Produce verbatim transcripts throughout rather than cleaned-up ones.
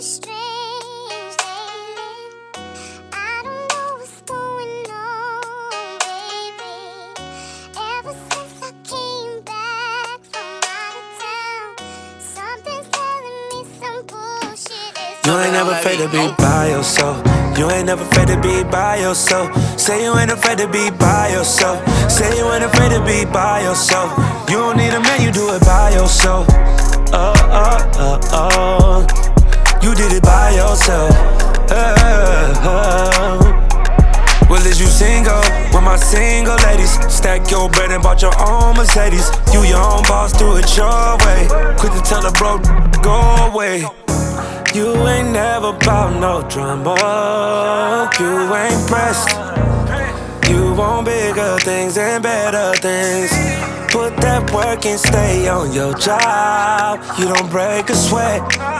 strange lately. I don't know what's going on, baby. Ever since I came back from out of town, something's telling me some bullshit is You ain't never afraid to be by yourself. You ain't never afraid to be by yourself. Say you ain't afraid to be by yourself. Say you ain't afraid to be by yourself. You don't need a man, you do it by yourself. Oh, oh, oh, oh. You did it by yourself. Oh, oh. Well, is you single? With my single ladies. Stack your bread and bought your own Mercedes. You your own boss, do it your way. Quick to tell a bro, go away. You ain't never bout no drama. You ain't pressed. You want bigger things and better things. Put that work and stay on your job. You don't break a sweat.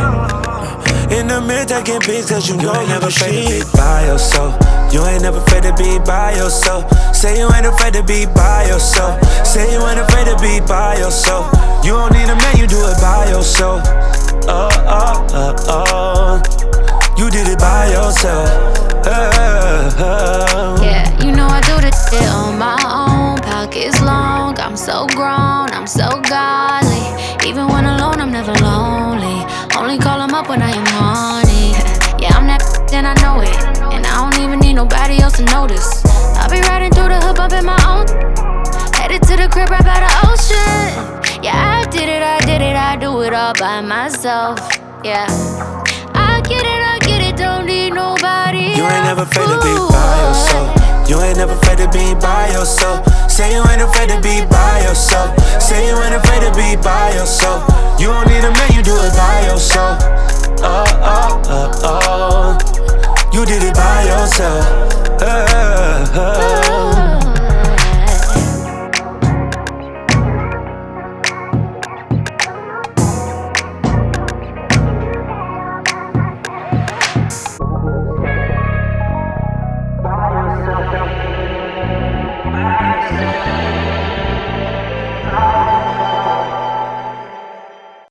In the mirror taking pics cause you know you never afraid to be by yourself. You ain't never afraid to be by yourself. Say you ain't afraid to be by yourself. Say you ain't afraid to be by yourself. You don't need a man, you do it by yourself. Oh, oh, oh, oh. You did it by yourself. Oh, oh. Yeah, you know I do this shit on my own. Pockets long, I'm so grown, I'm so godly. Even when alone, I'm never lonely. Only call him up when I am horny. Yeah, I'm that and I know it. And I don't even need nobody else to notice. I'll be riding through the hood, bumping my own. Headed to the crib right by the ocean. Yeah, I did it, I did it, I do it all by myself. Yeah, I get it, I get it, don't need nobody. You ain't never afraid to be by yourself. You ain't never afraid to be by yourself. Say you ain't afraid to be by yourself. Say you ain't afraid to be by yourself. You don't need a man, you do it by yourself. Oh, oh, oh, oh. You did it by yourself. Oh, oh. yourself.